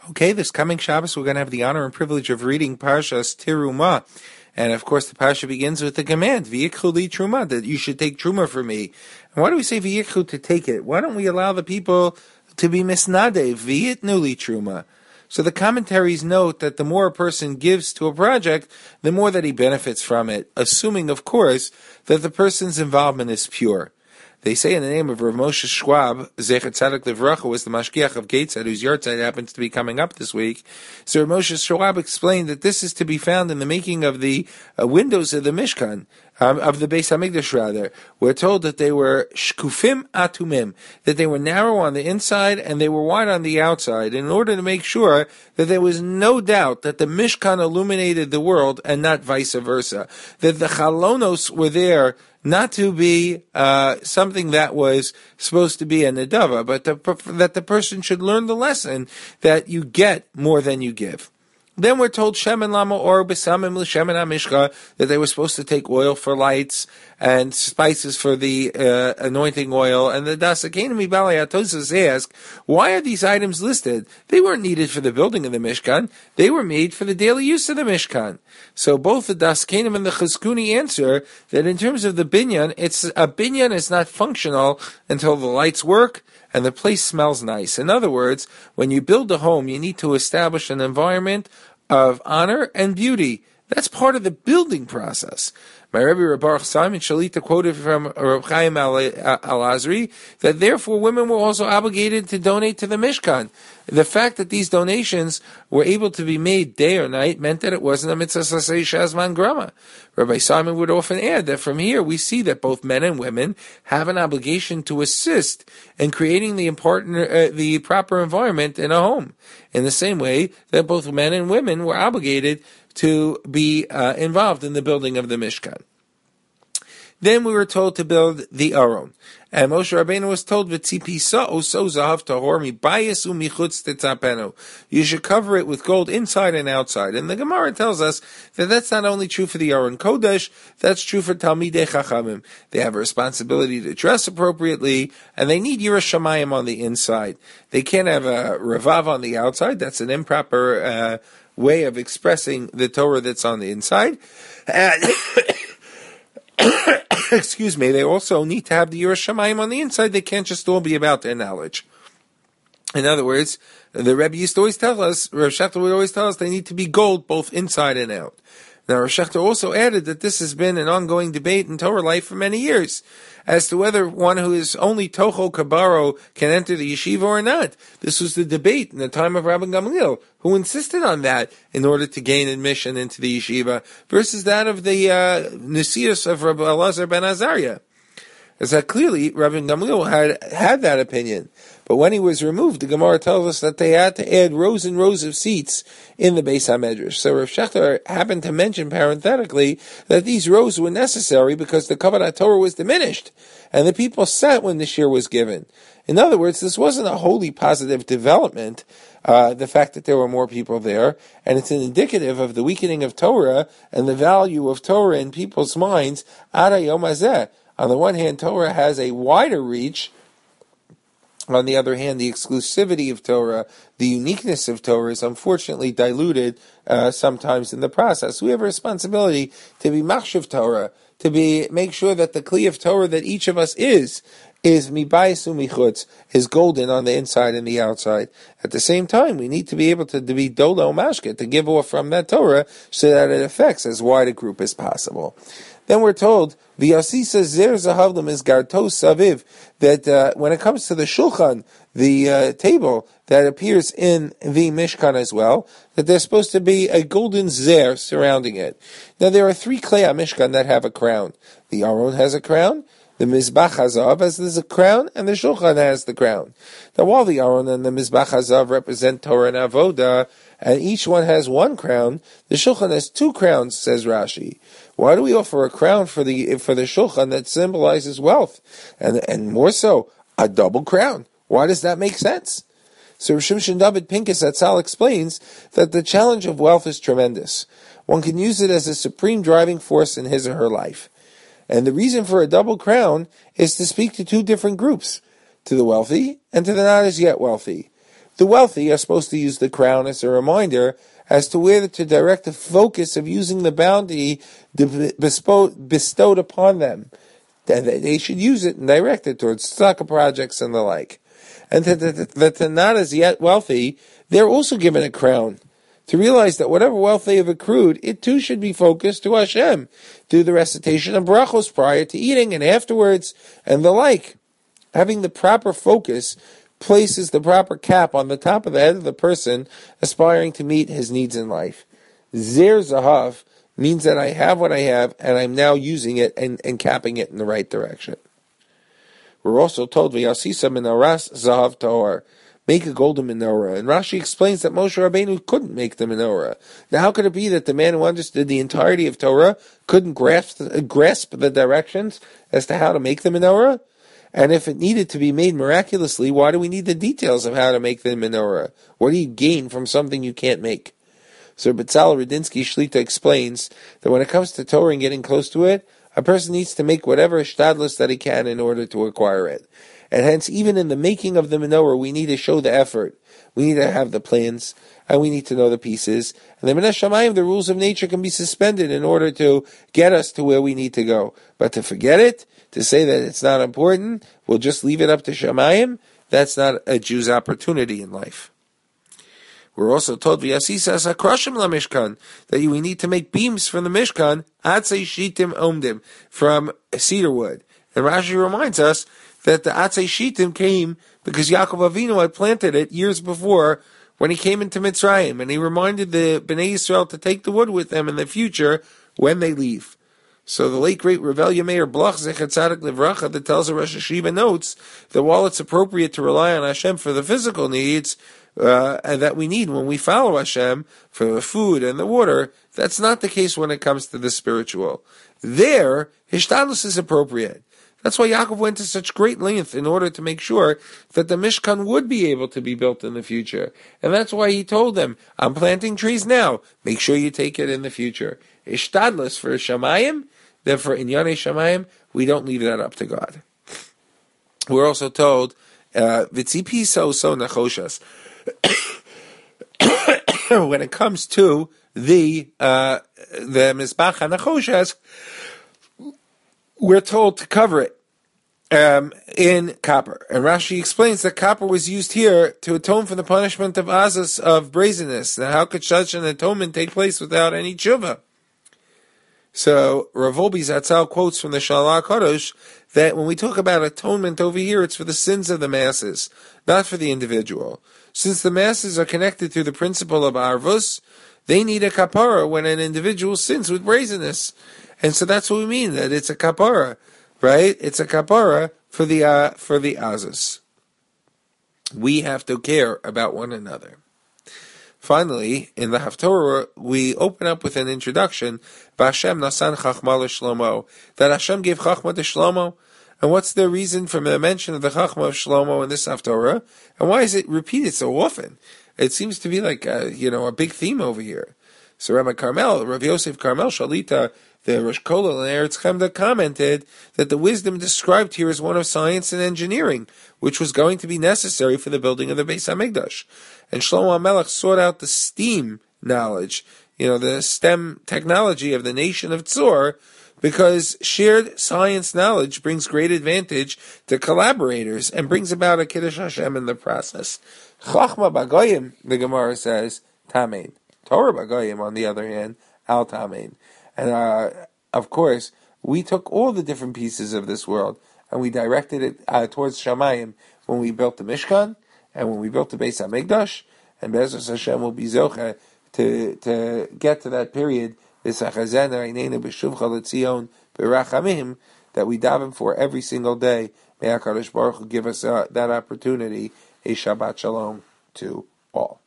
Okay, this coming Shabbos we're going to have the honor and privilege of reading Parshas Terumah. And of course the Parsha begins with the command, V'yikchu li truma, that you should take truma for me. And why do we say V'yikchu, to take it? Why don't we allow the people to be misnadev, V'yitnu li truma? So the commentaries note that the more a person gives to a project, the more that he benefits from it, assuming, of course, that the person's involvement is pure. They say in the name of Rav Moshe Schwab, Zecher Tzadok Livracha, was the Mashgiach of Gateshead, whose yahrzeit happens to be coming up this week. So Rav Moshe Schwab explained that this is to be found in the making of the windows of the Mishkan, of the Beis Hamikdash rather. We're told that they were shkufim atumim, that they were narrow on the inside and they were wide on the outside, in order to make sure that there was no doubt that the Mishkan illuminated the world and not vice versa. That the chalonos were there not to be something that was supposed to be a nedava, but that the person should learn the lesson that you get more than you give. Then we're told shemen lama or besamim l'shemen hamishcha, that they were supposed to take oil for lights and spices for the anointing oil. And the Dasakenim Ibalei Atosas ask, why are these items listed? They weren't needed for the building of the Mishkan. They were made for the daily use of the Mishkan. So both the Dasakenim and the Chizkuni answer that in terms of the binyan, a binyan is not functional until the lights work and the place smells nice. In other words, when you build a home, you need to establish an environment of honor and beauty. That's part of the building process. My Rebbe Reb Baruch Simon Shalita quoted from Reb Chaim Al-Azri that therefore women were also obligated to donate to the Mishkan. The fact that these donations were able to be made day or night meant that it wasn't a mitzvah sasei shazman grama. Rabbi Simon would often add that from here we see that both men and women have an obligation to assist in creating the proper environment in a home. In the same way that both men and women were obligated to be involved in the building of the Mishkan. Then we were told to build the Aron. And Moshe Rabbeinu was told, you should cover it with gold inside and outside. And the Gemara tells us that that's not only true for the Aron Kodesh, that's true for Talmidei Chachamim. They have a responsibility to dress appropriately, and they need Yiras Shamayim on the inside. They can't have a Ravav on the outside. That's an improper way of expressing the Torah that's on the inside. Excuse me, they also need to have the Yiras Shamayim on the inside. They can't just all be about their knowledge. In other words, the Rebbe used to always tell us, Rav Shechter would always tell us, they need to be gold both inside and out. Now, Rav Shechter also added that this has been an ongoing debate in Torah life for many years, as to whether one who is only Tocho Kabaro can enter the yeshiva or not. This was the debate in the time of Rabbi Gamliel, who insisted on that in order to gain admission into the yeshiva, versus that of the Nesius of Rabbi Elazar ben Azariah. As that clearly, Rabbi Gamliel had that opinion. But when he was removed, the Gemara tells us that they had to add rows and rows of seats in the Beis HaMedrash. So Rav Shechter happened to mention parenthetically that these rows were necessary because the Kabbalah Torah was diminished, and the people sat when the shir was given. In other words, this wasn't a wholly positive development, the fact that there were more people there, and it's an indicative of the weakening of Torah and the value of Torah in people's minds. Ad hayom hazeh. On the one hand, Torah has a wider reach. On the other hand, the exclusivity of Torah, the uniqueness of Torah is unfortunately diluted sometimes in the process. We have a responsibility to be machshav Torah, to make sure that the kli of Torah that each of us is mibayis umichutz, is golden on the inside and the outside. At the same time, we need to be able to be dola umashka, to give off from that Torah so that it affects as wide a group as possible. Then we're told, V'yasisa zer zahavlim is gartos saviv, that when it comes to the shulchan, the table that appears in the Mishkan as well, that there's supposed to be a golden zer surrounding it. Now there are 3 klei Mishkan that have a crown. The Aron has a crown, the Mizbach Hazav has a crown, and the Shulchan has the crown. Now while the Aron and the Mizbach Hazav represent Torah and Avoda, and each one has 1 crown, the Shulchan has 2 crowns, says Rashi. Why do we offer a crown for the Shulchan that symbolizes wealth? And more so, a double crown. Why does that make sense? So Rav Shimshon David Pincus Atzal explains that the challenge of wealth is tremendous. One can use it as a supreme driving force in his or her life. And the reason for a double crown is to speak to 2 different groups, to the wealthy and to the not as yet wealthy. The wealthy are supposed to use the crown as a reminder as to where to direct the focus of using the bounty bestowed upon them. That they should use it and direct it towards tzedakah projects and the like. And that they're not as yet wealthy, they're also given a crown. To realize that whatever wealth they have accrued, it too should be focused to Hashem, through the recitation of brachos prior to eating and afterwards, and the like. Having the proper focus places the proper cap on the top of the head of the person aspiring to meet his needs in life. Zer zahav means that I have what I have, and I'm now using it and capping it in the right direction. We're also told, V'yasisa menaras zahav tahor, make a golden menorah. And Rashi explains that Moshe Rabbeinu couldn't make the menorah. Now, how could it be that the man who understood the entirety of Torah couldn't grasp the directions as to how to make the menorah? And if it needed to be made miraculously, why do we need the details of how to make the menorah? What do you gain from something you can't make? So Betzalel Rudinsky Shlita explains that when it comes to Torah and getting close to it, a person needs to make whatever shtadlus that he can in order to acquire it. And hence, even in the making of the menorah, we need to show the effort. We need to have the plans, and we need to know the pieces. And the Mineh Shamayim, the rules of nature, can be suspended in order to get us to where we need to go. But to forget it, to say that it's not important, we'll just leave it up to Shamayim, that's not a Jew's opportunity in life. We're also told v'yasisas hakrashim lamishkan, that we need to make beams from the Mishkan, atzei shitim omdim, from cedar wood. And Rashi reminds us that the atzei shitim came because Yaakov Avinu had planted it years before when he came into Mitzrayim, and he reminded the Bnei Yisrael to take the wood with them in the future when they leave. So the late great Rav Elia Meir Bloch Zecher Tzadik Livracha, that tells the Rosh Hashiva notes that while it's appropriate to rely on Hashem for the physical needs and that we need when we follow Hashem for the food and the water, that's not the case when it comes to the spiritual. There, Hishtadlus is appropriate. That's why Yaakov went to such great length in order to make sure that the Mishkan would be able to be built in the future. And that's why he told them, I'm planting trees now, make sure you take it in the future. Ishtadlus for Shamayim, then for Inyane Shamayim, we don't leave that up to God. We're also told, Vitzipi so nachoshas. When it comes to the Mizbach HaNachoshas, we're told to cover it in copper. And Rashi explains that copper was used here to atone for the punishment of Azas, of brazenness. Now, how could such an atonement take place without any tshuva? So Rav Wolbe Zatzal quotes from the Shalach Kadosh that when we talk about atonement over here, it's for the sins of the masses, not for the individual. Since the masses are connected through the principle of Arvus, they need a kapara when an individual sins with brazenness. And so that's what we mean, that it's a kapara, right? It's a kapara for the Azas. We have to care about one another. Finally, in the Haftorah, we open up with an introduction, B'Hashem nasan chachma l'Shlomo, that Hashem gave chachma to Shlomo. And what's the reason for the mention of the chachma of Shlomo in this Haftorah? And why is it repeated so often? It seems to be like a big theme over here. So Rav Yosef Carmel Shalita, the Rosh Kollel in Eretz Chemda, commented that the wisdom described here is one of science and engineering, which was going to be necessary for the building of the Beis HaMikdash. And Shlomo HaMelech sought out the STEAM knowledge, the STEM technology of the nation of Tzor, because shared science knowledge brings great advantage to collaborators and brings about a Kiddush Hashem in the process. Chachma Bagoyim, the Gemara says, Tamein. Torah Bagoyim, on the other hand, Al Tamein. And of course, we took all the different pieces of this world and we directed it towards Shamayim when we built the Mishkan and when we built the Beis HaMikdash, and Be'ezus Hashem will be zocheh to get to that period that we daven for every single day. May HaKadosh Baruch Hu give us that opportunity. A Shabbat Shalom to all.